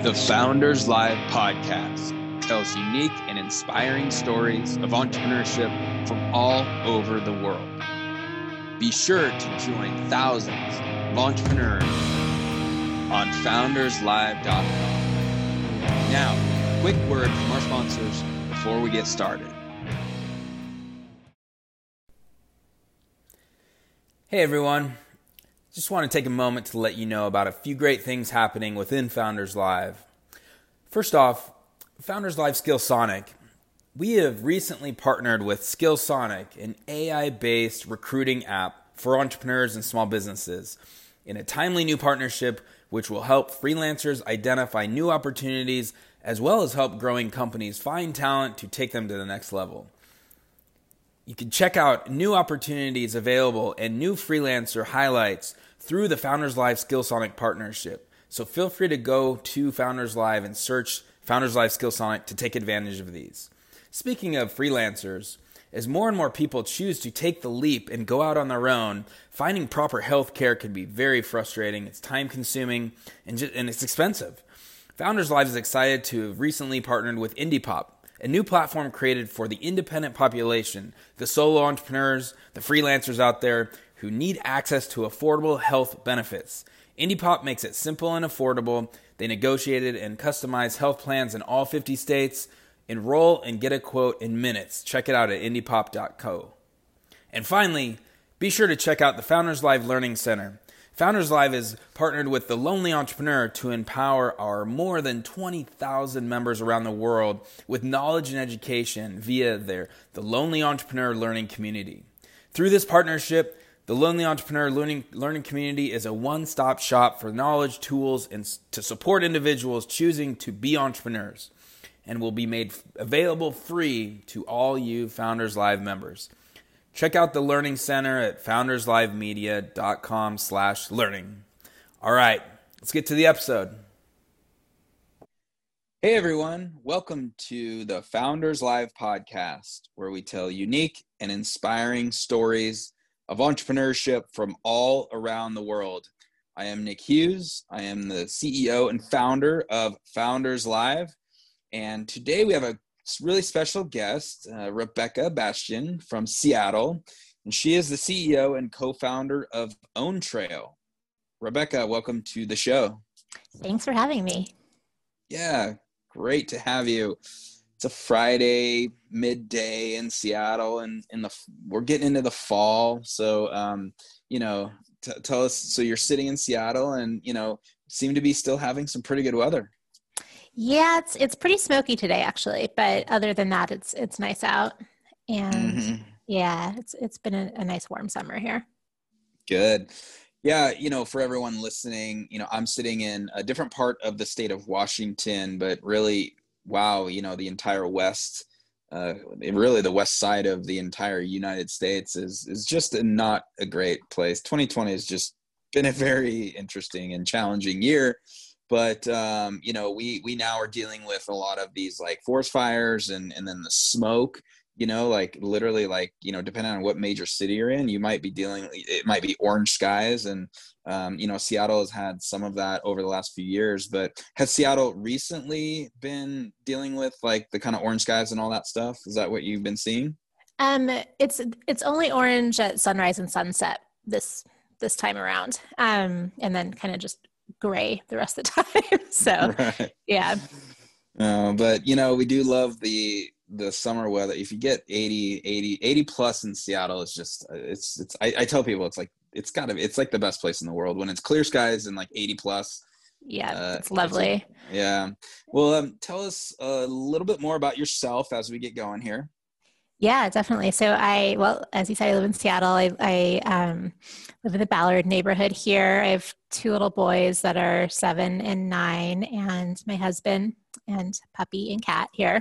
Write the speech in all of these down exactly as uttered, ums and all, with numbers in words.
The Founders Live podcast tells unique and inspiring stories of entrepreneurship from all over the world. Be sure to join thousands of entrepreneurs on founders live dot com. Now, quick word from our sponsors before we get started. Hey everyone. Just want to take a moment to let you know about a few great things happening within Founders Live. First off, Founders Live Skillsonic. We have recently partnered with Skillsonic, an A I-based recruiting app for entrepreneurs and small businesses, in a timely new partnership which will help freelancers identify new opportunities as well as help growing companies find talent to take them to the next level. You can check out new opportunities available and new freelancer highlights through the Founders Live Skillsonic partnership. So feel free to go to Founders Live and search Founders Live Skillsonic to take advantage of these. Speaking of freelancers, as more and more people choose to take the leap and go out on their own, finding proper health care can be very frustrating. It's time consuming and, just, and it's expensive. Founders Live is excited to have recently partnered with IndiePop, a new platform created for the independent population, the solo entrepreneurs, the freelancers out there who need access to affordable health benefits. IndiePop makes it simple and affordable. They negotiated and customized health plans in all fifty states. Enroll and get a quote in minutes. Check it out at indie pop dot co. And finally, be sure to check out the Founders Live Learning Center. Founders Live is partnered with The Lonely Entrepreneur to empower our more than twenty thousand members around the world with knowledge and education via their The Lonely Entrepreneur Learning Community. Through this partnership, The Lonely Entrepreneur Learning, Learning Community is a one-stop shop for knowledge, tools, and to support individuals choosing to be entrepreneurs, and will be made available free to all you Founders Live members. Check out the Learning Center at founders live media dot com slash learning. All right, let's get to the episode. Hey everyone, welcome to the Founders Live podcast, where we tell unique and inspiring stories of entrepreneurship from all around the world. I am Nick Hughes. I am the C E O and founder of Founders Live. And today we have a really special guest, uh, Rebecca Bastian from Seattle. And she is the C E O and co-founder of OwnTrail. Rebecca, welcome to the show. Thanks for having me. Yeah, great to have you. It's a Friday midday in Seattle, and in the we're getting into the fall. So, um, you know, t- tell us. So you're sitting in Seattle, and you know, seem to be still having some pretty good weather. Yeah, it's it's pretty smoky today, actually. But other than that, it's it's nice out, and mm-hmm. yeah, it's it's been a, a nice warm summer here. Good. Yeah, you know, for everyone listening, you know, I'm sitting in a different part of the state of Washington, but really. Wow, you know, the entire West, uh, really the West side of the entire United States is is just a, not a great place. twenty twenty has just been a very interesting and challenging year. But, um, you know, we we now are dealing with a lot of these like forest fires and, and then the smoke, you know, like literally like, you know, depending on what major city you're in, you might be dealing, it might be orange skies. And, um, you know, Seattle has had some of that over the last few years, but has Seattle recently been dealing with like the kind of orange skies and all that stuff? Is that what you've been seeing? Um, it's, it's only orange at sunrise and sunset this, this time around. Um, and then kind of just gray the rest of the time. So right. Yeah. Uh, but you know, we do love the, the summer weather. If you get eighty, eighty, eighty plus in Seattle, it's just, it's, it's, I, I tell people it's like, it's gotta be, it's like the best place in the world when it's clear skies and like eighty plus. Yeah. Uh, it's lovely. It's, yeah. Well, um, tell us a little bit more about yourself as we get going here. Yeah, definitely. So I, well, as you said, I live in Seattle. I, I um, live in the Ballard neighborhood here. I have two little boys that are seven and nine, and my husband and puppy and cat here.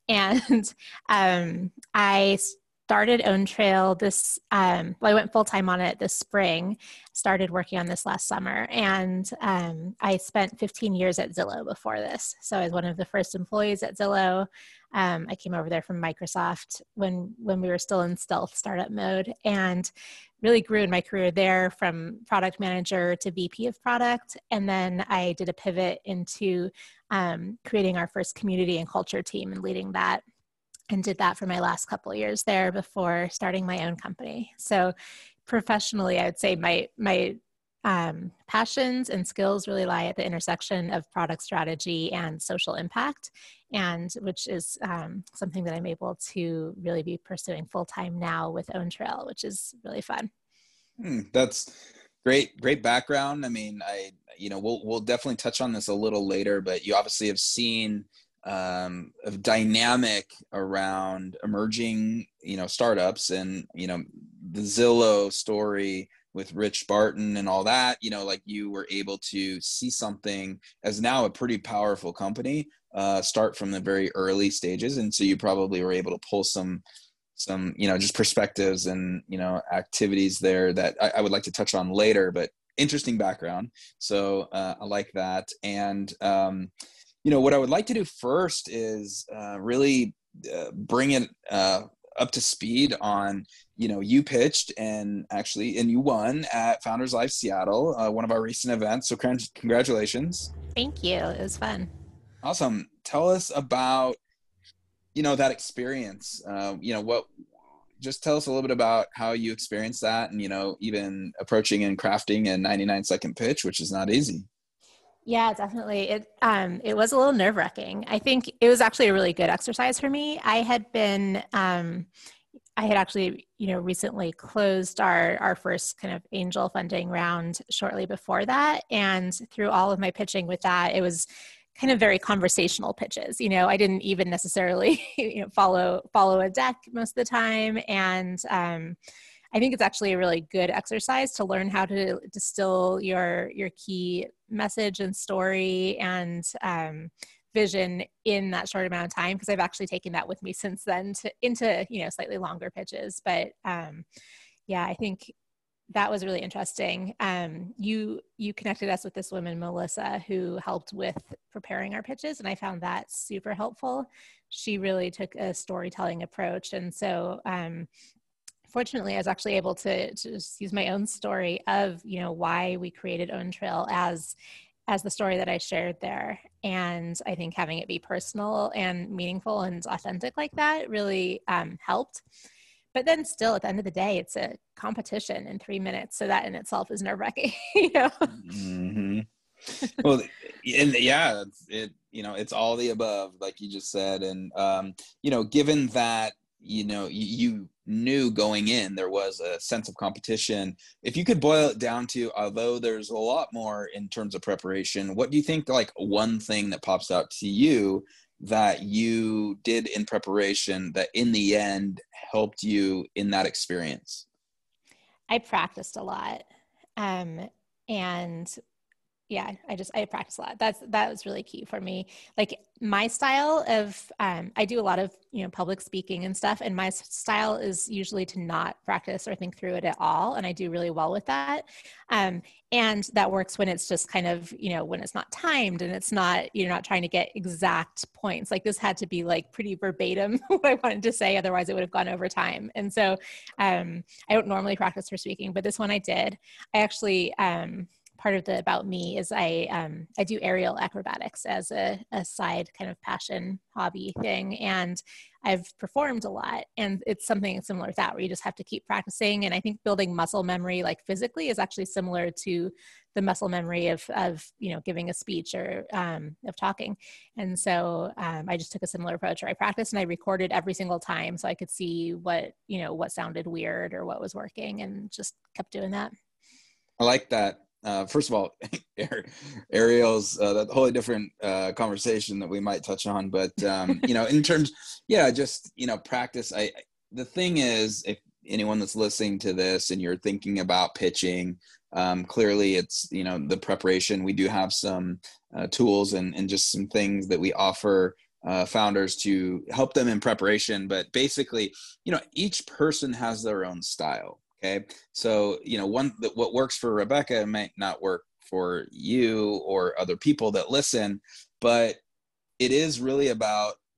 And um, I started OwnTrail this, um, well, I went full-time on it this spring, started working on this last summer. And um, I spent fifteen years at Zillow before this. So I was one of the first employees at Zillow. Um, I came over there from Microsoft when, when we were still in stealth startup mode, and really grew in my career there from product manager to V P of product. And then I did a pivot into um, creating our first community and culture team and leading that, and did that for my last couple of years there before starting my own company. So professionally, I would say my, my um, passions and skills really lie at the intersection of product strategy and social impact, and which is um, something that I'm able to really be pursuing full-time now with OwnTrail, which is really fun. Hmm, that's great, great background. I mean, I, you know, we'll, we'll definitely touch on this a little later, but you obviously have seen um, a dynamic around emerging, you know, startups, and, you know, the Zillow story with Rich Barton and all that, you know, like you were able to see something as now a pretty powerful company uh, start from the very early stages. And so you probably were able to pull some, some, you know, just perspectives and, you know, activities there that I, I would like to touch on later, but interesting background. So uh, I like that. And, um, you know, what I would like to do first is uh, really uh, bring it uh, up to speed on, you know, you pitched and actually, and you won at Founders Live Seattle, uh, one of our recent events. So congratulations. Thank you. It was fun. Awesome. Tell us about, you know, that experience. Uh, you know, what, just tell us a little bit about how you experienced that, and, you know, even approaching and crafting a ninety-nine second pitch, which is not easy. Yeah, definitely. It um it was a little nerve-wracking. I think it was actually a really good exercise for me. I had been um I had actually, you know, recently closed our our first kind of angel funding round shortly before that, and through all of my pitching with that, it was kind of very conversational pitches. You know, I didn't even necessarily, you know, follow follow a deck most of the time, and um I think it's actually a really good exercise to learn how to distill your your key message and story and um, vision in that short amount of time, because I've actually taken that with me since then to, into, you know, slightly longer pitches. But um, yeah, I think that was really interesting. Um, you you connected us with this woman, Melissa, who helped with preparing our pitches, and I found that super helpful. She really took a storytelling approach, and so um, fortunately, I was actually able to, to just use my own story of, you know, why we created OwnTrail as as the story that I shared there. And I think having it be personal and meaningful and authentic like that really um, helped. But then still, at the end of the day, it's a competition in three minutes. So that in itself is nerve-wracking, you know? Mm-hmm. Well, and yeah, it, you know, it's all the above, like you just said. And, um, you know, given that, you know, you, you knew going in, there was a sense of competition. If you could boil it down to, although there's a lot more in terms of preparation, what do you think, like one thing that pops out to you that you did in preparation that in the end helped you in that experience? I practiced a lot. Um, and yeah, I just, I practice a lot. That's, that was really key for me. Like my style of, um, I do a lot of, you know, public speaking and stuff. And my style is usually to not practice or think through it at all. And I do really well with that. Um, and that works when it's just kind of, you know, when it's not timed and it's not, you're not trying to get exact points. Like this had to be like pretty verbatim what I wanted to say. Otherwise it would have gone over time. And so, um, I don't normally practice for speaking, but this one I did. I actually, um, part of the about me is I um, I do aerial acrobatics as a, a side kind of passion hobby thing, and I've performed a lot, and it's something similar to that where you just have to keep practicing. And I think building muscle memory like physically is actually similar to the muscle memory of of you know giving a speech or um, of talking. And so um, I just took a similar approach where I practiced and I recorded every single time so I could see what you know what sounded weird or what was working, and just kept doing that. I like that. Uh, first of all, Ariel's uh, a wholly different uh, conversation that we might touch on, but um, you know, in terms, yeah, just you know, practice. I the thing is, if anyone that's listening to this and you're thinking about pitching, um, clearly it's you know the preparation. We do have some uh, tools and and just some things that we offer uh, founders to help them in preparation. But basically, you know, each person has their own style. Okay. So, you know, one that what works for Rebecca might not work for you or other people that listen, but it is really about,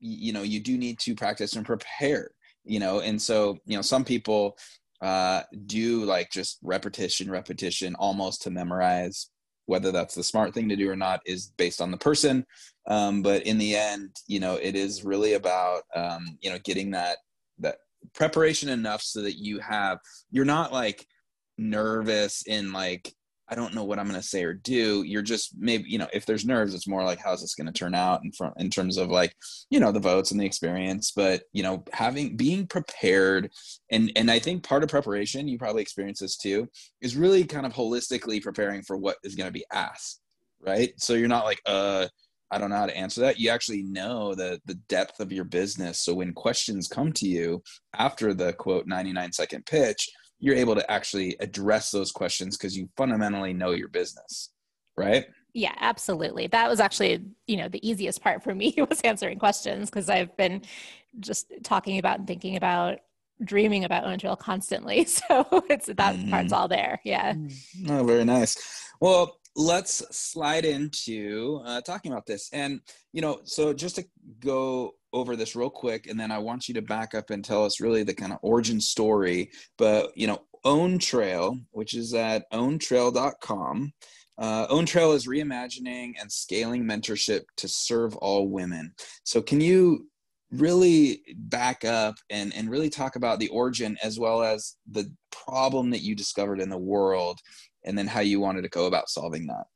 you know, you do need to practice and prepare, you know, and so, you know, some people uh, do like just repetition, repetition, almost to memorize. Whether that's the smart thing to do or not is based on the person. Um, but in the end, you know, it is really about, um, you know, getting that, that preparation enough so that you have, you're not like nervous in like, I don't know what I'm going to say or do. You're just maybe, you know, if there's nerves, it's more like, how's this going to turn out in front, in terms of like, you know, the votes and the experience, but, you know, having, being prepared. And, and I think part of preparation, you probably experience this too, is really kind of holistically preparing for what is going to be asked. Right. So you're not like, uh, I don't know how to answer that. You actually know the the depth of your business. So when questions come to you after the quote ninety-nine second pitch, you're able to actually address those questions because you fundamentally know your business, right? Yeah, absolutely. That was actually, you know, the easiest part for me was answering questions, because I've been just talking about and thinking about, dreaming about Own Trail constantly. So it's that mm-hmm. part's all there. Yeah. Oh, very nice. Well, let's slide into uh, talking about this. And, you know, so just to go over this real quick, and then I want you to back up and tell us really the kind of origin story. But, you know, Own Trail, which is at own trail dot com. Uh, Own Trail is reimagining and scaling mentorship to serve all women. So can you really back up and, and really talk about the origin as well as the problem that you discovered in the world, and then how you wanted to go about solving that?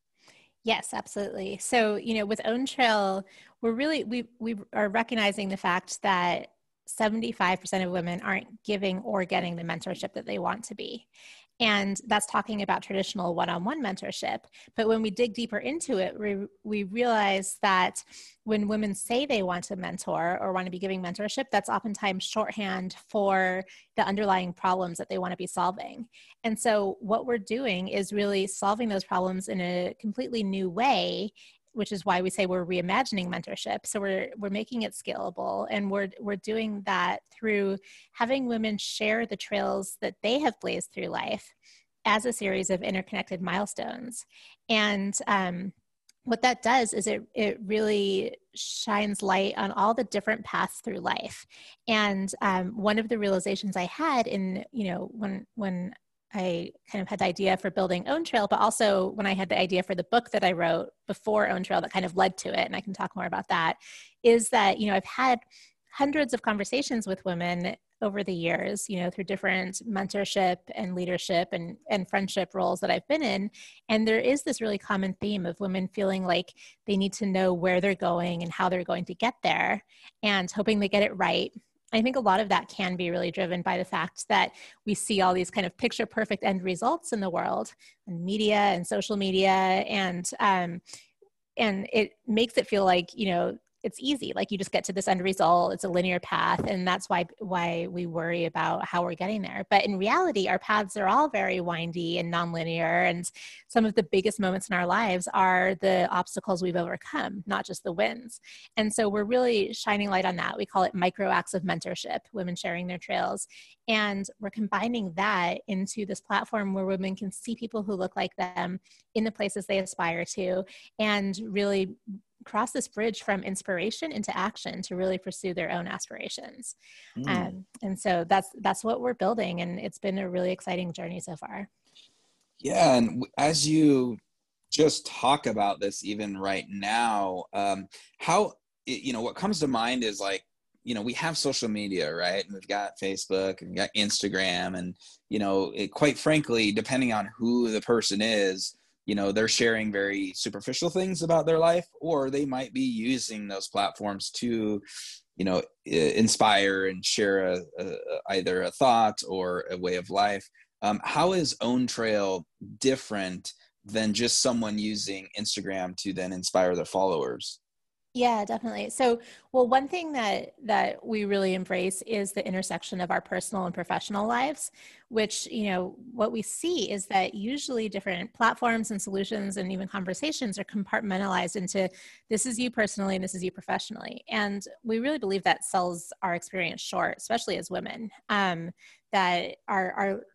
Yes, absolutely. So, you know, with Own Trail, we're really, we, we are recognizing the fact that seventy-five percent of women aren't giving or getting the mentorship that they want to be. And that's talking about traditional one-on-one mentorship. But when we dig deeper into it, we, we realize that when women say they want to mentor or want to be giving mentorship, that's oftentimes shorthand for the underlying problems that they want to be solving. And so what we're doing is really solving those problems in a completely new way, which is why we say we're reimagining mentorship. So we're we're making it scalable, and we're we're doing that through having women share the trails that they have blazed through life as a series of interconnected milestones. And um, what that does is it it really shines light on all the different paths through life. And um, one of the realizations I had in, you know, when when I kind of had the idea for building Own Trail, but also when I had the idea for the book that I wrote before Own Trail that kind of led to it, and I can talk more about that, is that, you know, I've had hundreds of conversations with women over the years, you know, through different mentorship and leadership and, and friendship roles that I've been in. And there is this really common theme of women feeling like they need to know where they're going and how they're going to get there, and hoping they get it right. I think a lot of that can be really driven by the fact that we see all these kind of picture perfect end results in the world, and media and social media, and um, and it makes it feel like, you know, it's easy. Like you just get to this end result. It's a linear path. And that's why, why we worry about how we're getting there. But in reality, our paths are all very windy and nonlinear. And some of the biggest moments in our lives are the obstacles we've overcome, not just the wins. And so we're really shining light on that. We call it micro acts of mentorship, women sharing their trails. And we're combining that into this platform where women can see people who look like them in the places they aspire to, and really cross this bridge from inspiration into action to really pursue their own aspirations. Mm. Um, and so that's, that's what we're building. And it's been a really exciting journey so far. Yeah. And as you just talk about this, even right now, um, how, you know, what comes to mind is like, you know, we have social media, right? And we've got Facebook and we've got Instagram, and, you know, it, quite frankly, depending on who the person is, you know, they're sharing very superficial things about their life, or they might be using those platforms to, you know, inspire and share a, a, either a thought or a way of life. Um, how is Own Trail different than just someone using Instagram to then inspire their followers? Yeah, definitely. So, well, one thing that that we really embrace is the intersection of our personal and professional lives, which, you know, what we see is that usually different platforms and solutions and even conversations are compartmentalized into this is you personally and this is you professionally. And we really believe that sells our experience short, especially as women, um, that our, our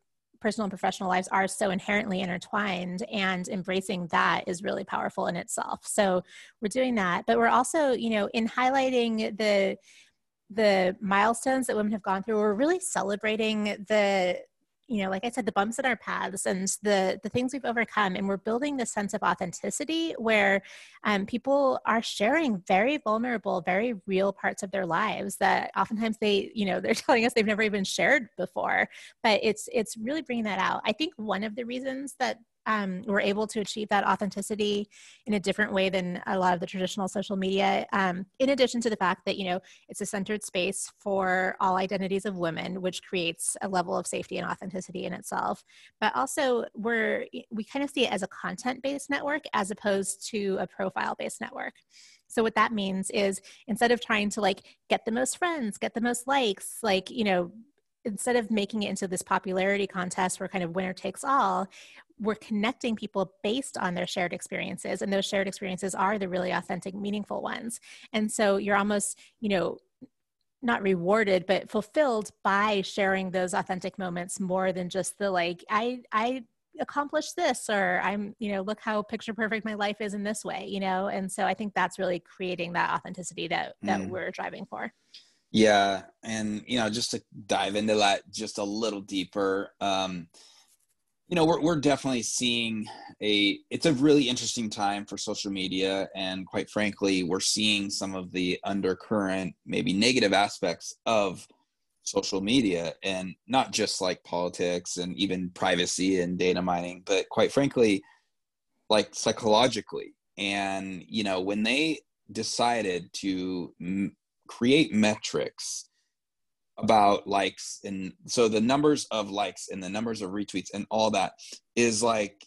personal and professional lives are so inherently intertwined, and embracing that is really powerful in itself. So we're doing that, but we're also, you know, in highlighting the the milestones that women have gone through, we're really celebrating the, you know, like I said, the bumps in our paths and the the things we've overcome. And we're building this sense of authenticity where um, people are sharing very vulnerable, very real parts of their lives that oftentimes they, you know, they're telling us they've never even shared before. But it's it's really bringing that out. I think one of the reasons that Um, we're able to achieve that authenticity in a different way than a lot of the traditional social media. Um, in addition to the fact that, you know, it's a centered space for all identities of women, which creates a level of safety and authenticity in itself. But also we're, we kind of see it as a content-based network as opposed to a profile-based network. So what that means is instead of trying to like get the most friends, get the most likes, like, you know, instead of making it into this popularity contest where kind of winner takes all, we're connecting people based on their shared experiences. And those shared experiences are the really authentic, meaningful ones. And so you're almost, you know, not rewarded, but fulfilled by sharing those authentic moments more than just the like, I, I accomplished this, or I'm, you know, look how picture perfect my life is in this way, you know? And so I think that's really creating that authenticity that, that mm. we're driving for. Yeah. And, you know, just to dive into that just a little deeper, um, you know, we're, we're definitely seeing a, it's a really interesting time for social media. And quite frankly, we're seeing some of the undercurrent, maybe negative aspects of social media, and not just like politics and even privacy and data mining, but quite frankly, like psychologically. And, you know, when they decided to m- create metrics about likes, and so the numbers of likes and the numbers of retweets and all that is like,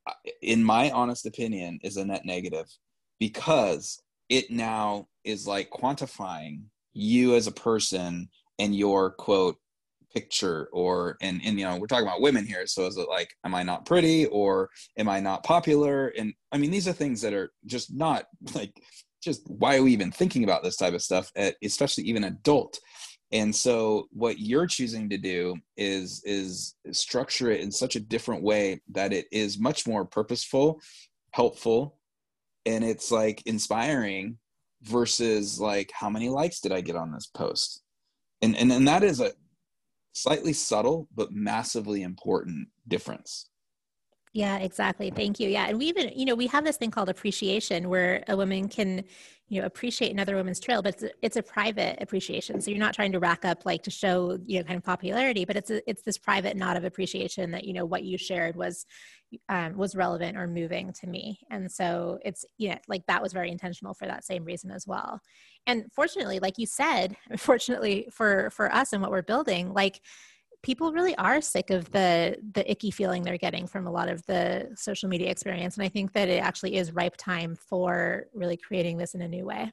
in my honest opinion, is a net negative, because it now is like quantifying you as a person and your quote picture, or and and you know, we're talking about women here, so is it like, am I not pretty, or am I not popular? And I mean, these are things that are just not like, just why are we even thinking about this type of stuff, at, especially even adult. And so what you're choosing to do is is structure it in such a different way that it is much more purposeful, helpful, and it's like inspiring, versus like, how many likes did I get on this post? And and, and that is a slightly subtle but massively important difference. Yeah, exactly. Thank you. Yeah. And we even, you know, we have this thing called appreciation, where a woman can, you know, appreciate another woman's trail, but it's a, it's a private appreciation. So you're not trying to rack up like to show, you know, kind of popularity, but it's a, it's this private nod of appreciation that, you know, what you shared was, um, was relevant or moving to me. And so it's, you know, like that was very intentional for that same reason as well. And fortunately, like you said, fortunately for, for us and what we're building, like, people really are sick of the the icky feeling they're getting from a lot of the social media experience. And I think that it actually is ripe time for really creating this in a new way.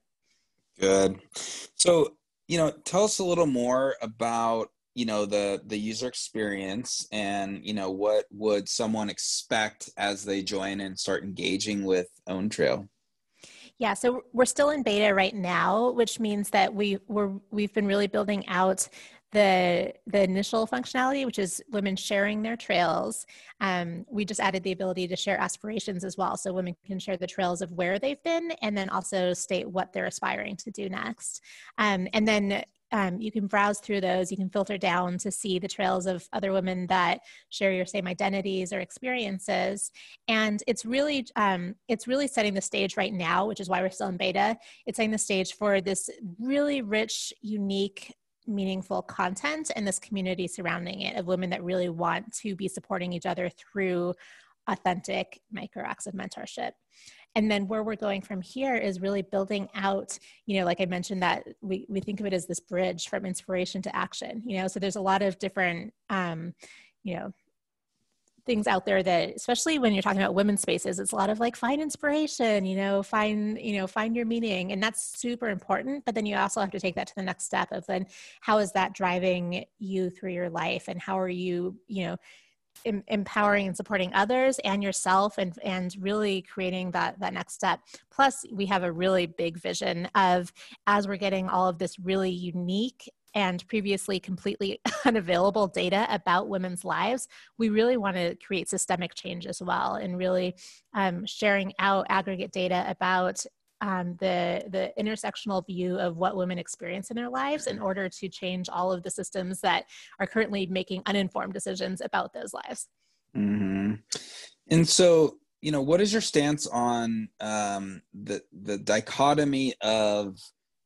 Good. So, you know, tell us a little more about, you know, the the user experience, and, you know, what would someone expect as they join and start engaging with Own Trail? Yeah, so we're still in beta right now, which means that we we're we've been really building out the the initial functionality, which is women sharing their trails. Um, we just added the ability to share aspirations as well, so women can share the trails of where they've been, and then also state what they're aspiring to do next. Um, and then um, you can browse through those. You can filter down to see the trails of other women that share your same identities or experiences. And it's really um, it's really setting the stage right now, which is why we're still in beta. It's setting the stage for this really rich, unique, meaningful content and this community surrounding it of women that really want to be supporting each other through authentic micro acts of mentorship. And then where we're going from here is really building out, you know, like I mentioned, that we, we think of it as this bridge from inspiration to action, you know, so there's a lot of different, um, you know, things out there that, especially when you're talking about women's spaces, it's a lot of like, find inspiration, you know, find, you know, find your meaning. And that's super important. But then you also have to take that to the next step of then how is that driving you through your life, and how are you, you know, em- empowering and supporting others and yourself, and, and really creating that, that next step. Plus we have a really big vision of, as we're getting all of this really unique and previously completely unavailable data about women's lives, we really want to create systemic change as well, and really um, sharing out aggregate data about um, the, the intersectional view of what women experience in their lives in order to change all of the systems that are currently making uninformed decisions about those lives. Mm-hmm. And so, you know, what is your stance on um, the the dichotomy of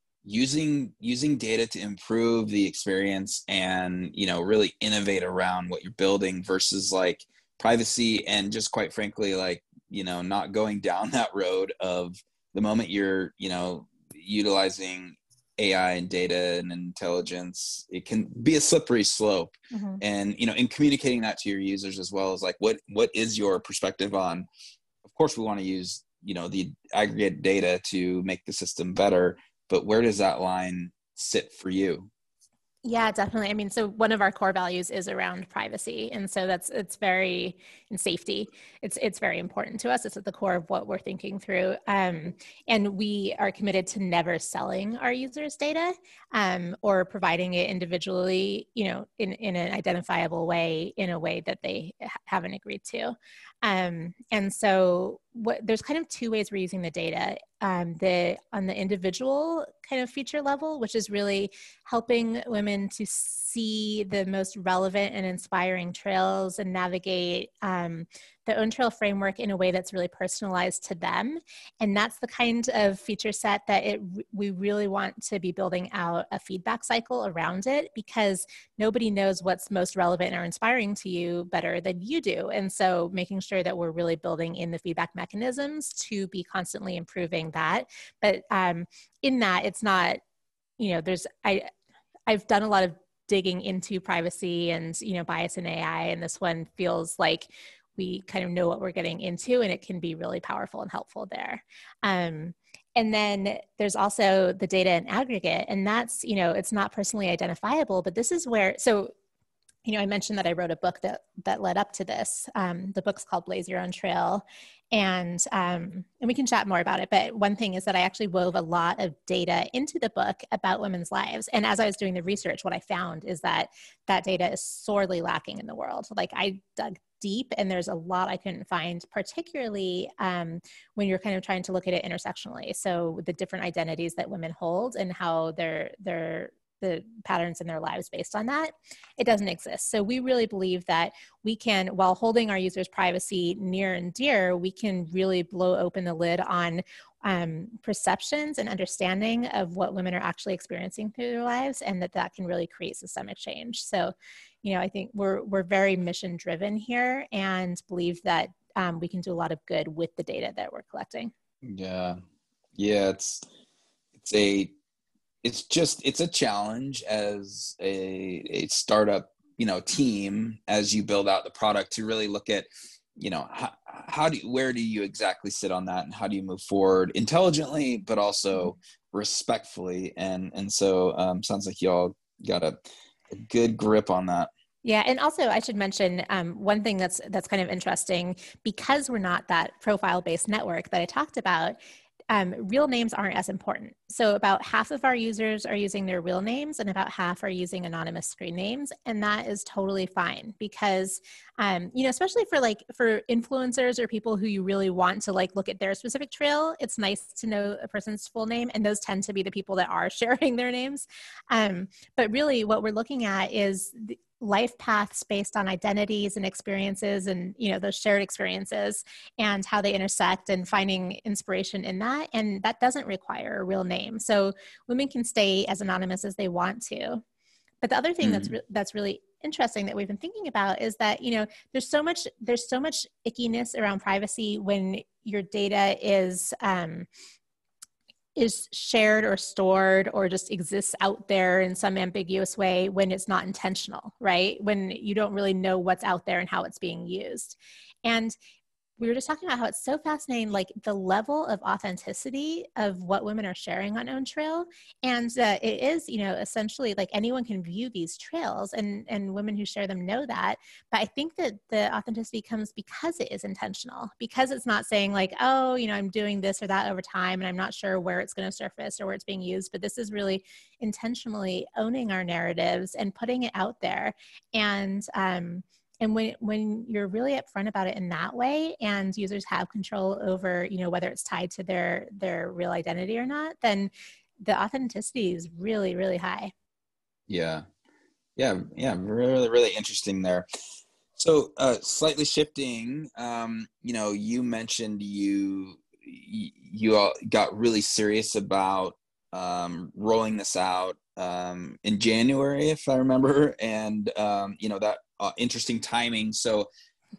using using data to improve the experience and, you know, really innovate around what you're building versus like privacy and just quite frankly, like, you know, not going down that road of the moment you're, you know, utilizing A I and data and intelligence, it can be a slippery slope. Mm-hmm. And, you know, in communicating that to your users as well as like, what, what is your perspective on, of course we want to use, you know, the aggregate data to make the system better, but where does that line sit for you? Yeah, definitely. I mean, so one of our core values is around privacy. And so that's, it's very, and safety, it's, it's very important to us. It's at the core of what we're thinking through. Um, and we are committed to never selling our users' data um, or providing it individually, you know, in, in an identifiable way, in a way that they ha- haven't agreed to. Um, and so what, there's kind of two ways we're using the data. Um, the on the individual kind of feature level, which is really helping women to see the most relevant and inspiring trails and navigate um, the own trail framework in a way that's really personalized to them. And that's the kind of feature set that it we really want to be building out a feedback cycle around it, because nobody knows what's most relevant or inspiring to you better than you do. And so making sure that we're really building in the feedback mechanisms to be constantly improving that. But um, in that, it's not, you know, there's, I, I've done a lot of digging into privacy and, you know, bias in A I, and this one feels like we kind of know what we're getting into, and it can be really powerful and helpful there. Um, and then there's also the data in aggregate, and that's, you know, it's not personally identifiable, but this is where, so, you know, I mentioned that I wrote a book that that led up to this. Um, the book's called Blaze Your Own Trail, and um, and we can chat more about it. But one thing is that I actually wove a lot of data into the book about women's lives. And as I was doing the research, what I found is that that data is sorely lacking in the world. Like, I dug deep, and there's a lot I couldn't find, particularly um, when you're kind of trying to look at it intersectionally. So the different identities that women hold and how they're they're the patterns in their lives based on that, it doesn't exist. So we really believe that we can, while holding our users' privacy near and dear, we can really blow open the lid on um, perceptions and understanding of what women are actually experiencing through their lives, and that that can really create systemic change. So, you know, I think we're we're very mission driven here, and believe that um, we can do a lot of good with the data that we're collecting. Yeah, yeah, it's it's a It's just, it's a challenge as a, a startup, you know, team, as you build out the product, to really look at, you know, how, how do you, where do you exactly sit on that, and how do you move forward intelligently, but also respectfully. And, and so um, sounds like y'all got a, a good grip on that. Yeah, and also I should mention um, one thing that's that's kind of interesting, because we're not that profile-based network that I talked about. Um, real names aren't as important. So about half of our users are using their real names, and about half are using anonymous screen names. And that is totally fine, because, um, you know, especially for like, for influencers or people who you really want to like look at their specific trail, it's nice to know a person's full name. And those tend to be the people that are sharing their names. Um, but really what we're looking at is the, life paths based on identities and experiences, and, you know, those shared experiences and how they intersect, and finding inspiration in that. And that doesn't require a real name. So women can stay as anonymous as they want to. But the other thing mm. that's re- that's really interesting that we've been thinking about is that, you know, there's so much there's so much ickiness around privacy when your data is um, is shared or stored or just exists out there in some ambiguous way, when it's not intentional, right? When you don't really know what's out there and how it's being used. And we were just talking about how it's so fascinating, like the level of authenticity of what women are sharing on Own Trail. And uh, it is, you know, essentially like anyone can view these trails, and, and women who share them know that. But I think that the authenticity comes because it is intentional, because it's not saying like, oh, you know, I'm doing this or that over time, and I'm not sure where it's going to surface or where it's being used. But this is really intentionally owning our narratives and putting it out there. And, um, And when, when you're really upfront about it in that way, and users have control over, you know, whether it's tied to their, their real identity or not, then the authenticity is really, really high. Yeah. Yeah. Yeah. Really, really interesting there. So uh, slightly shifting, um, you know, you mentioned you, you all got really serious about um, rolling this out um, in January, if I remember. And, um, you know, that, Uh, interesting timing. So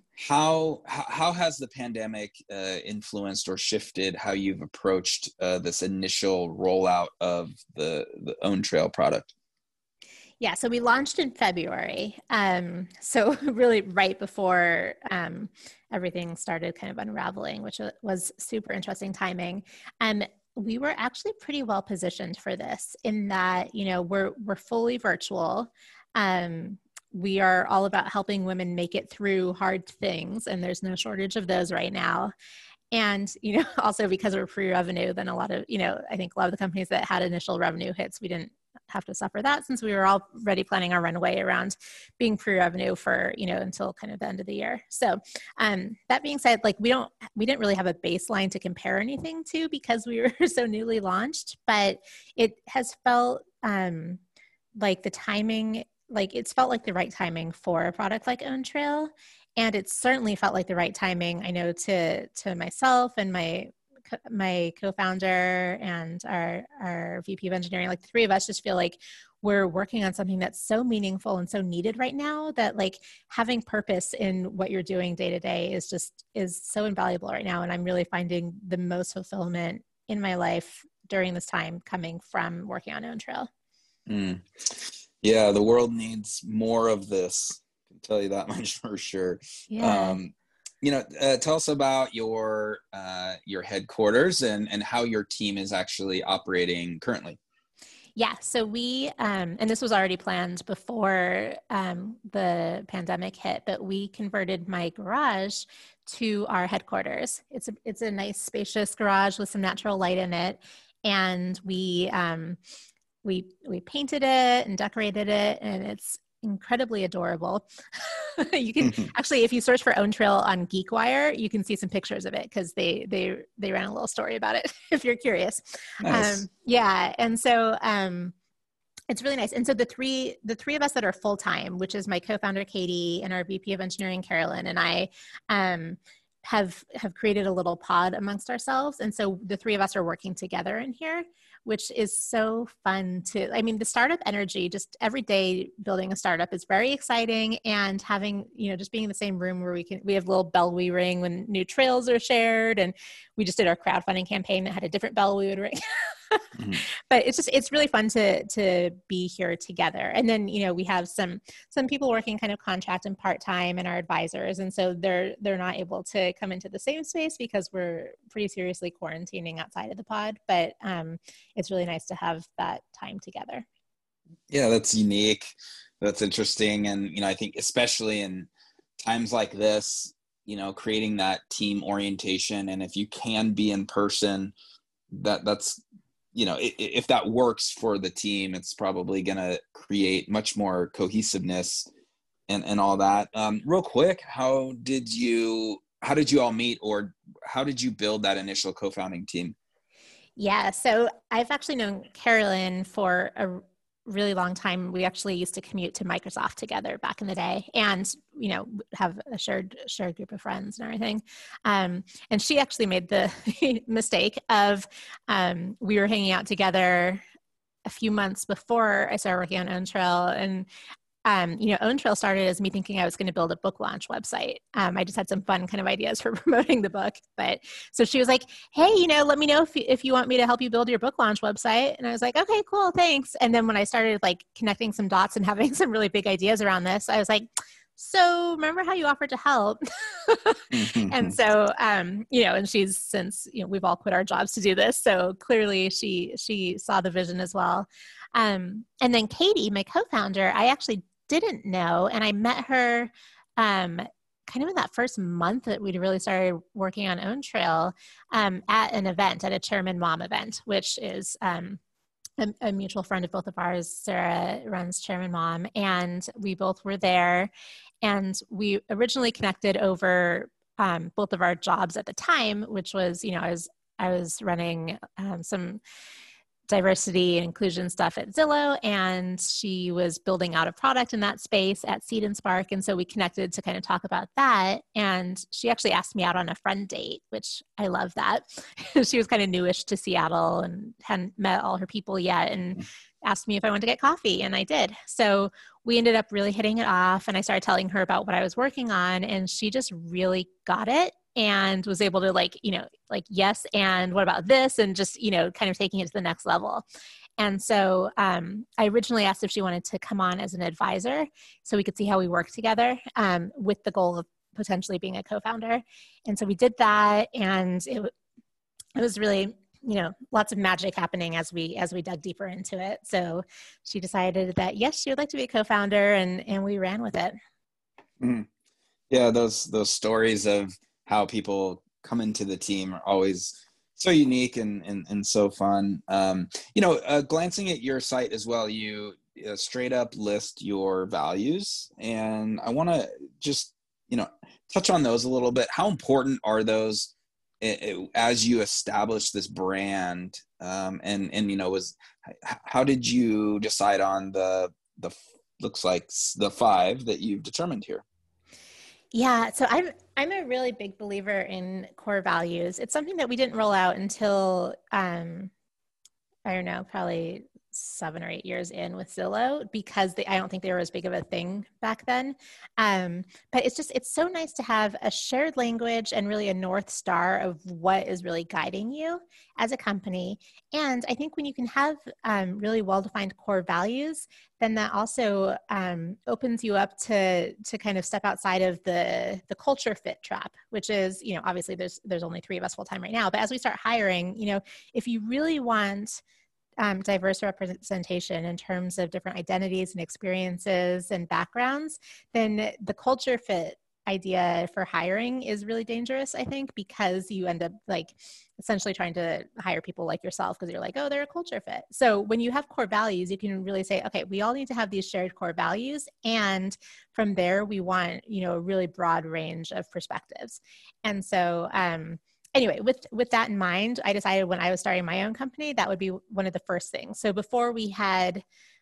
how how has the pandemic uh, influenced or shifted how you've approached uh, this initial rollout of the, the Own Trail product? Yeah, so we launched in February. Um, so really right before um, everything started kind of unraveling, which was super interesting timing. Um, we were actually pretty well positioned for this in that, you know, we're we're fully virtual. Um, We are all about helping women make it through hard things, and there's no shortage of those right now. And, you know, also because we're pre-revenue, then a lot of, you know, I think a lot of the companies that had initial revenue hits, we didn't have to suffer that, since we were already planning our runway around being pre-revenue for, you know, until kind of the end of the year. So um, that being said, like we don't, we didn't really have a baseline to compare anything to because we were so newly launched, but it has felt um, like the timing like it's felt like the right timing for a product like Own Trail. And it certainly felt like the right timing, I know, to, to myself and my, my co-founder and our, our V P of engineering. Like the three of us just feel like we're working on something that's so meaningful and so needed right now that like having purpose in what you're doing day to day is just, is so invaluable right now. And I'm really finding the most fulfillment in my life during this time coming from working on Own Trail. Mm. Yeah, the world needs more of this. I can tell you that much for sure. Yeah. Um, you know, uh, tell us about your uh, your headquarters and and how your team is actually operating currently. Yeah, so we, um, and this was already planned before um, the pandemic hit, but we converted my garage to our headquarters. It's a it's a nice, spacious garage with some natural light in it, and we. Um, We we painted it and decorated it, and it's incredibly adorable. You can actually, if you search for Own Trail on GeekWire, you can see some pictures of it because they they they ran a little story about it. If you're curious, nice. um, yeah. And so um, it's really nice. And so the three the three of us that are full time, which is my co-founder Katie and our V P of engineering Carolyn and I. Um, have have created a little pod amongst ourselves. And so the three of us are working together in here, which is so fun to, I mean, the startup energy, just every day building a startup is very exciting, and having, you know, just being in the same room where we can, we have little bell we ring when new trails are shared. And we just did our crowdfunding campaign that had a different bell we would ring. Mm-hmm. But it's just, it's really fun to, to be here together. And then, you know, we have some, some people working kind of contract and part-time, and our advisors. And so they're, they're not able to come into the same space because we're pretty seriously quarantining outside of the pod, but um, it's really nice to have that time together. Yeah, that's unique. That's interesting. And, you know, I think especially in times like this, you know, creating that team orientation, and if you can be in person, that that's, you know, if that works for the team, it's probably going to create much more cohesiveness and, and all that. Um, real quick, how did you, how did you all meet, or how did you build that initial co-founding team? Yeah, so I've actually known Carolyn for a really long time. We actually used to commute to Microsoft together back in the day, and, you know, have a shared shared group of friends and everything. Um, and she actually made the mistake of, um, we were hanging out together a few months before I started working on Own Trail, and Um, you know, Own Trail started as me thinking I was going to build a book launch website. Um, I just had some fun kind of ideas for promoting the book. But so she was like, hey, you know, let me know if you, if you want me to help you build your book launch website. And I was like, okay, cool, thanks. And then when I started like connecting some dots and having some really big ideas around this, I was like, so remember how you offered to help? And so, um, you know, and she's since, you know, we've all quit our jobs to do this. So clearly she, she saw the vision as well. Um, and then Katie, my co-founder, I actually didn't know. And I met her, um, kind of in that first month that we'd really started working on Own Trail, um, at an event, at a Chairman Mom event, which is, um, A, a mutual friend of both of ours. Sarah runs Chairman Mom, and we both were there. And we originally connected over um, both of our jobs at the time, which was, you know, I was I was running um, some diversity and inclusion stuff at Zillow, and she was building out a product in that space at Seed and Spark. And so we connected to kind of talk about that. And she actually asked me out on a friend date, which I love that. She was kind of newish to Seattle and hadn't met all her people yet, and asked me if I wanted to get coffee, and I did. So we ended up really hitting it off, and I started telling her about what I was working on, and she just really got it and was able to, like, you know, like, yes, and what about this? And just, you know, kind of taking it to the next level. And so um, I originally asked if she wanted to come on as an advisor so we could see how we work together, um, with the goal of potentially being a co-founder. And so we did that, and it, it was really, you know, lots of magic happening as we, as we dug deeper into it. So she decided that, yes, she would like to be a co-founder, and, and we ran with it. Mm. Yeah. Those, those stories of how people come into the team are always so unique and, and, and so fun. Um, you know, uh, glancing at your site as well, you uh, straight up list your values, and I want to just, you know, touch on those a little bit. How important are those It, it, as you establish this brand, um, and, and, you know, was, how did you decide on the, the, looks like the five that you've determined here? Yeah. So I'm, I'm a really big believer in core values. It's something that we didn't roll out until, um, I don't know, probably seven or eight years in with Zillow, because they, I don't think they were as big of a thing back then. Um, but it's just, it's so nice to have a shared language and really a North Star of what is really guiding you as a company. And I think when you can have um, really well-defined core values, then that also um, opens you up to, to kind of step outside of the, the culture fit trap, which is, you know, obviously there's, there's only three of us full-time right now, but as we start hiring, you know, if you really want Um, diverse representation in terms of different identities and experiences and backgrounds, then the culture fit idea for hiring is really dangerous, I think, because you end up like essentially trying to hire people like yourself because you're like, oh, they're a culture fit. So when you have core values, you can really say, okay, we all need to have these shared core values. And from there, we want, you know, a really broad range of perspectives. And so, um, Anyway, with, with that in mind, I decided when I was starting my own company, that would be one of the first things. So before we had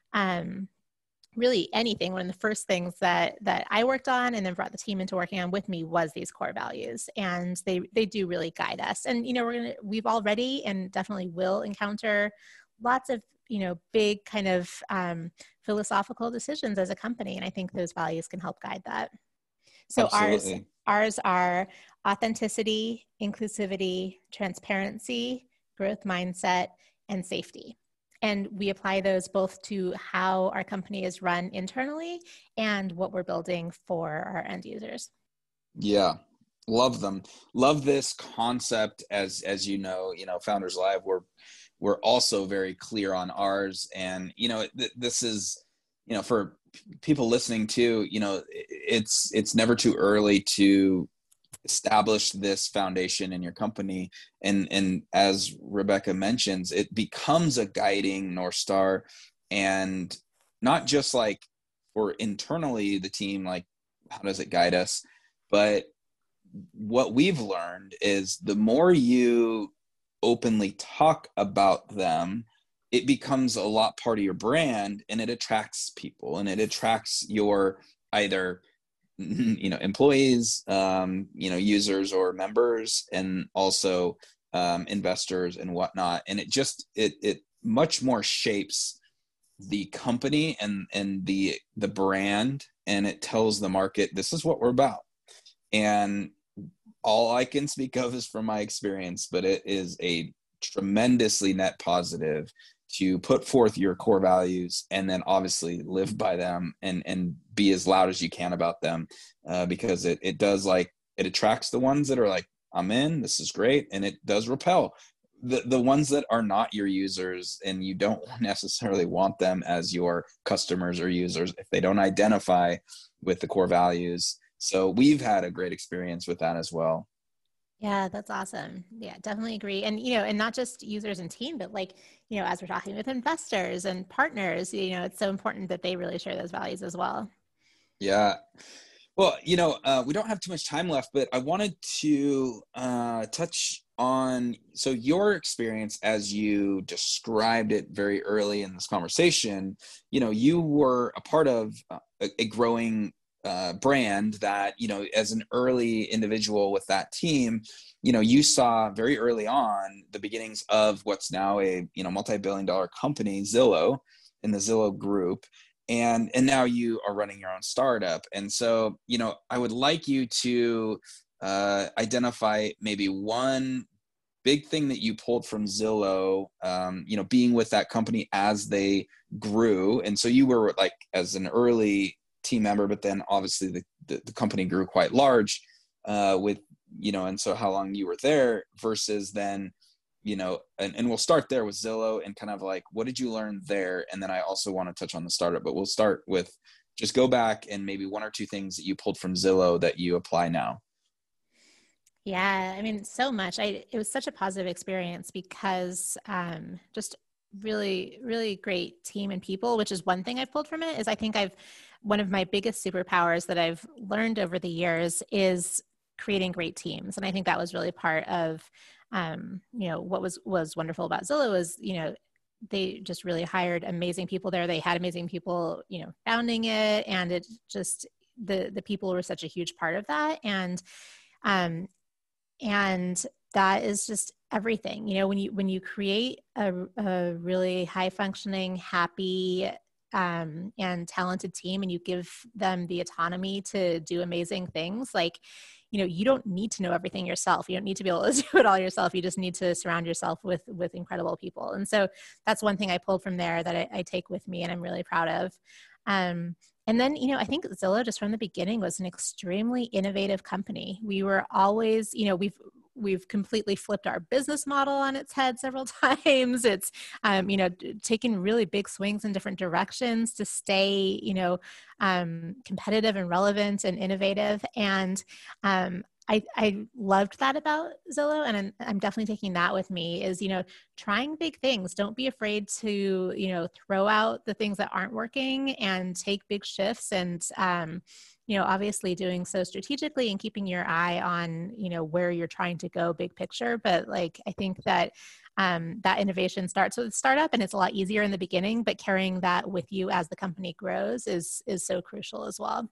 um, really anything, one of the first things that that I worked on and then brought the team into working on with me was these core values. And they they do really guide us. And, you know, we're gonna, we've already and definitely will encounter lots of, you know, big kind of um, philosophical decisions as a company. And I think those values can help guide that. So Absolutely. ours ours are authenticity, inclusivity, transparency, growth mindset, and safety. And we apply those both to how our company is run internally and what we're building for our end users. Yeah, love them. Love this concept. As as you know, you know, Founders Live, we're we're also very clear on ours, and you know, th- this is, you know, for people listening too, you know, it's it's never too early to establish this foundation in your company. And and as Rebecca mentions, it becomes a guiding North Star, and not just like for internally the team, like how does it guide us? But what we've learned is the more you openly talk about them, it becomes a lot part of your brand, and it attracts people, and it attracts your either, you know, employees, um, you know, users or members, and also um, investors and whatnot. And it just, it, it much more shapes the company and, and the, the brand, and it tells the market, this is what we're about. And all I can speak of is from my experience, but it is a tremendously net positive to put forth your core values and then obviously live by them and, and be as loud as you can about them. Uh, because it, it does like, it attracts the ones that are like, I'm in, this is great. And it does repel the, the ones that are not your users and you don't necessarily want them as your customers or users if they don't identify with the core values. So we've had a great experience with that as well. Yeah, that's awesome. Yeah, definitely agree. And, you know, and not just users and team, but like, you know, as we're talking with investors and partners, you know, it's so important that they really share those values as well. Yeah. Well, you know, uh, we don't have too much time left, but I wanted to uh, touch on, so your experience as you described it very early in this conversation, you know, you were a part of a, a growing uh, brand that, you know, as an early individual with that team, you know, you saw very early on the beginnings of what's now a, you know, multi-billion dollar company, Zillow, in the Zillow group. And, and now you are running your own startup. And so, you know, I would like you to uh, identify maybe one big thing that you pulled from Zillow, um, you know, being with that company as they grew. And so you were like, as an early team member, but then obviously the, the, the company grew quite large uh, with, you know, and so how long you were there versus then, you know, and, and we'll start there with Zillow and kind of like, what did you learn there? And then I also want to touch on the startup, but we'll start with just go back and maybe one or two things that you pulled from Zillow that you apply now. Yeah, I mean, so much. I, it was such a positive experience because um, just really, really great team and people, which is one thing I've pulled from it is I think I've, one of my biggest superpowers that I've learned over the years is creating great teams. And I think that was really part of, um, you know, what was, was wonderful about Zillow was, you know, they just really hired amazing people there. They had amazing people, you know, founding it. And it just, the, the people were such a huge part of that. And, um, and that is just everything, you know, when you, when you create a, a really high functioning, happy, um, and talented team and you give them the autonomy to do amazing things, like, you know, you don't need to know everything yourself. You don't need to be able to do it all yourself. You just need to surround yourself with, with incredible people. And so that's one thing I pulled from there that I, I take with me and I'm really proud of. Um, and then, you know, I think Zillow just from the beginning was an extremely innovative company. We were always, you know, we've, we've completely flipped our business model on its head several times. It's, um, you know, taken really big swings in different directions to stay, you know, um, competitive and relevant and innovative. And um, I, I loved that about Zillow. And I'm, I'm definitely taking that with me is, you know, trying big things. Don't be afraid to, you know, throw out the things that aren't working and take big shifts. And, um, you know, obviously doing so strategically and keeping your eye on, you know, where you're trying to go big picture. But like, I think that um, that innovation starts with a startup and it's a lot easier in the beginning, but carrying that with you as the company grows is, is so crucial as well.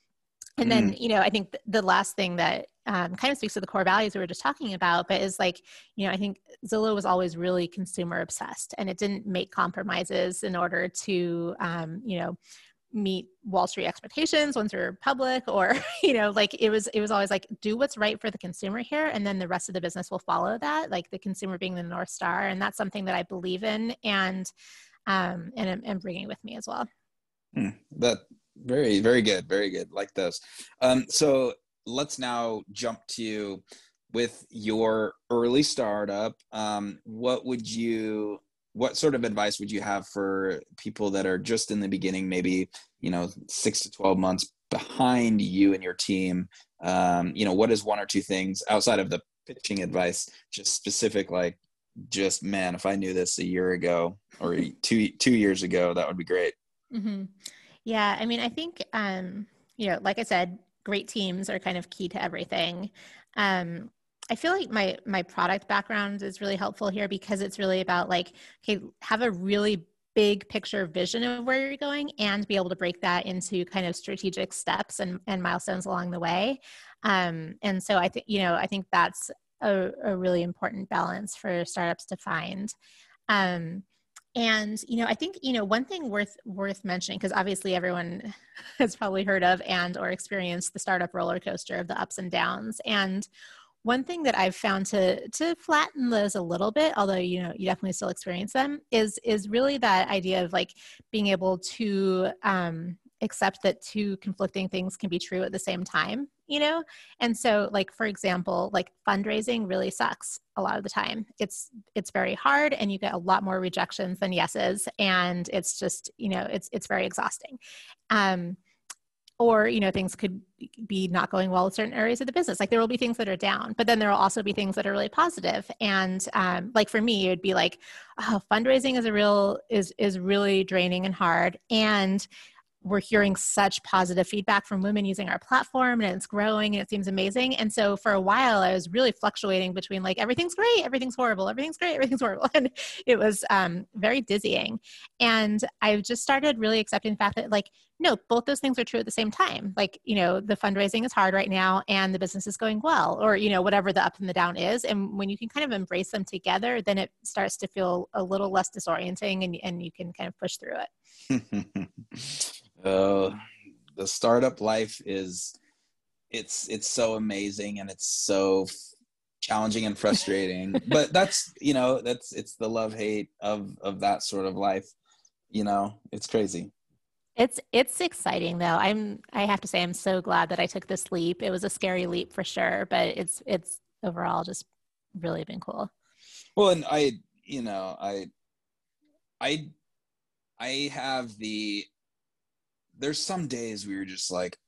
And then, you know, I think the last thing that um, kind of speaks to the core values we were just talking about, but is like, you know, I think Zillow was always really consumer obsessed and it didn't make compromises in order to, um, you know, meet Wall Street expectations once we were public or, you know, like it was, it was always like, do what's right for the consumer here. And then the rest of the business will follow that, like the consumer being the North Star. And that's something that I believe in and, um, and I'm, I'm bringing with me as well. Hmm. That very, very good. Very good. Like those. Um, so let's now jump to with your early startup. Um, what would you, what sort of advice would you have for people that are just in the beginning, maybe, you know, six to twelve months behind you and your team? Um, you know, what is one or two things outside of the pitching advice, just specific, like just, man, if I knew this a year ago or two, two years ago, that would be great. Mm-hmm. Yeah. I mean, I think, um, you know, like I said, great teams are kind of key to everything. Um, I feel like my, my product background is really helpful here because it's really about like, okay, have a really big picture vision of where you're going and be able to break that into kind of strategic steps and, and milestones along the way. Um, and so I think, you know, I think that's a, a really important balance for startups to find. Um, And, you know, I think, you know, one thing worth, worth mentioning, because obviously everyone has probably heard of and or experienced the startup roller coaster of the ups and downs. And one thing that I've found to to flatten those a little bit, although you know you definitely still experience them, is is really that idea of like being able to um, accept that two conflicting things can be true at the same time, you know? And so like, for example, like fundraising really sucks a lot of the time. It's, it's very hard and you get a lot more rejections than yeses. And it's just, you know, it's, it's very exhausting. Um, or, you know, things could be not going well with certain areas of the business. Like there will be things that are down, but then there will also be things that are really positive. And um, like for me, it would be like, oh, fundraising is a real, is, is really draining and hard. And we're hearing such positive feedback from women using our platform and it's growing and it seems amazing. And so for a while I was really fluctuating between like, everything's great, everything's horrible, everything's great, everything's horrible. And it was um, very dizzying. And I've just started really accepting the fact that like, no, both those things are true at the same time. Like, you know, the fundraising is hard right now and the business is going well, or, you know, whatever the up and the down is. And when you can kind of embrace them together, then it starts to feel a little less disorienting and, and you can kind of push through it. Uh, the startup life is, it's, it's so amazing and it's so challenging and frustrating, but that's, you know, that's, it's the love hate of, of that sort of life. You know, it's crazy. It's, it's exciting though. I'm, I have to say, I'm so glad that I took this leap. It was a scary leap for sure, but it's, it's overall just really been cool. Well, and I, you know, I, I, I have the, there's some days where you're just like,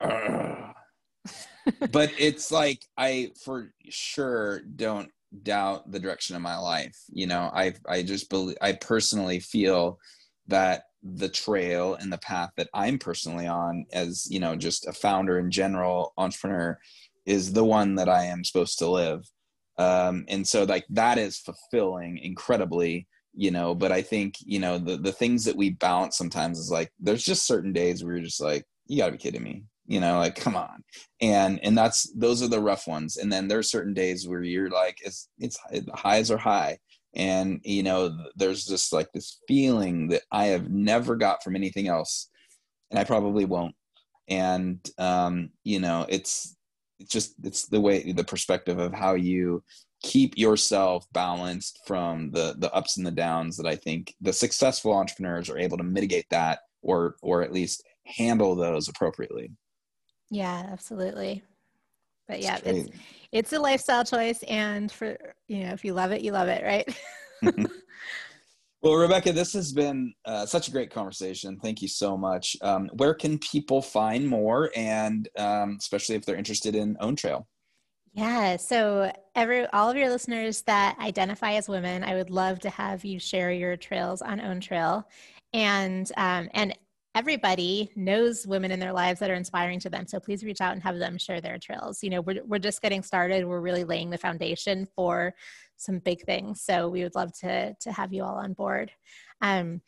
but it's like, I for sure don't doubt the direction of my life. You know, I, I just believe, I personally feel that the trail and the path that I'm personally on as, you know, just a founder in general, entrepreneur, is the one that I am supposed to live. Um, and so like, that is fulfilling incredibly. You know, but I think, you know, the, the things that we bounce sometimes is like, there's just certain days where you're just like, you gotta be kidding me, you know, like, come on. And, and that's, those are the rough ones. And then there's certain days where you're like, it's, it's the highs are high. And, you know, there's just like this feeling that I have never got from anything else. And I probably won't. And, um, you know, it's, it's just, it's the way, the perspective of how you keep yourself balanced from the the ups and the downs that I think the successful entrepreneurs are able to mitigate that or or at least handle those appropriately. Yeah, absolutely. But yeah, it's it's a lifestyle choice, and for, you know, if you love it, you love it, right? Well, Rebecca, this has been uh, such a great conversation. Thank you so much. Um, where can people find more, and um, especially if they're interested in OwnTrail? Yeah. So every, all of your listeners that identify as women, I would love to have you share your trails on OwnTrail. And, um, and everybody knows women in their lives that are inspiring to them. So please reach out and have them share their trails. You know, we're, we're just getting started. We're really laying the foundation for some big things. So we would love to, to have you all on board. Um,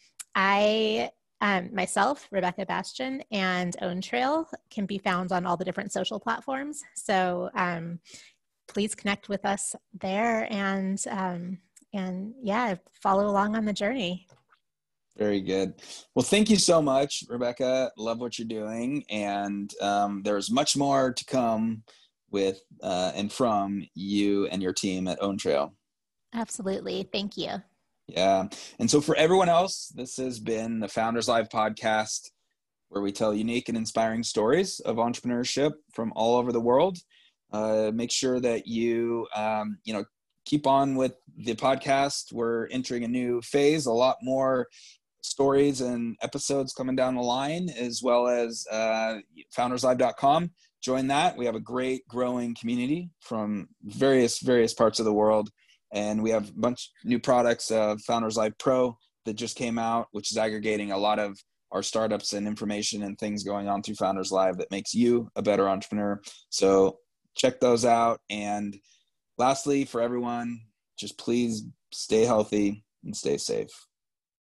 I Um, myself, Rebecca Bastian, and OwnTrail can be found on all the different social platforms. So um, please connect with us there and, um, and yeah, follow along on the journey. Very good. Well, thank you so much, Rebecca. Love what you're doing. And um, there's much more to come with uh, and from you and your team at OwnTrail. Absolutely. Thank you. Yeah. And so for everyone else, this has been the Founders Live podcast, where we tell unique and inspiring stories of entrepreneurship from all over the world. Uh, make sure that you, um, you know, keep on with the podcast. We're entering a new phase, a lot more stories and episodes coming down the line, as well as uh, founders live dot com. Join that. We have a great growing community from various, various parts of the world. And we have a bunch of new products, uh, Founders Live Pro that just came out, which is aggregating a lot of our startups and information and things going on through Founders Live that makes you a better entrepreneur. So check those out. And lastly, for everyone, just please stay healthy and stay safe.